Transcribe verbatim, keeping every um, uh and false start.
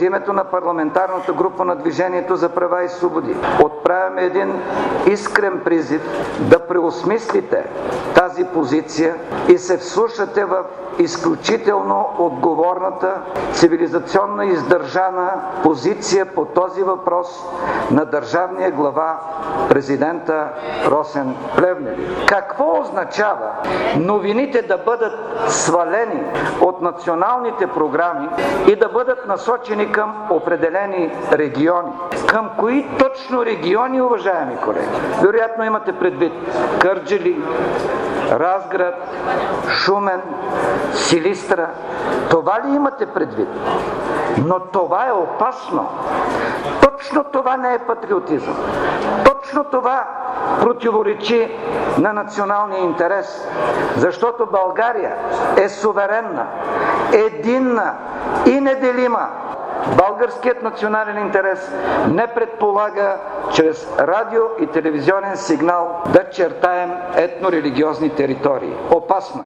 от името на парламентарната група на Движението за права и свободи отправяме един искрен призив да преосмислите тази позиция и се вслушате в изключително отговорната, цивилизационно издържана позиция по този въпрос на държавния глава президента Росен Плевнелиев. Какво означава новините да бъдат свалени от националните програми и да бъдат насочени към определени региони? Към кои точно региони, уважаеми колеги? Вероятно имате предвид Кърджали, Разград, Шумен, Силистра. Това ли имате предвид? Но това е опасно. Точно това не е патриотизъм. Точно това противоречи на националния интерес. Защото България е суверенна, единна и неделима. Българският национален интерес не предполага чрез радио и телевизионен сигнал да чертаем етнорелигиозни територии. Опасно!